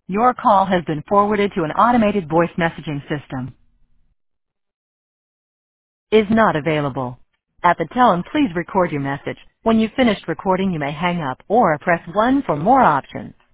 Your call has been forwarded to an automated voice messaging system. Is not available. At the tone, please record your message. When you've finished recording, you may hang up or press 1 for more options.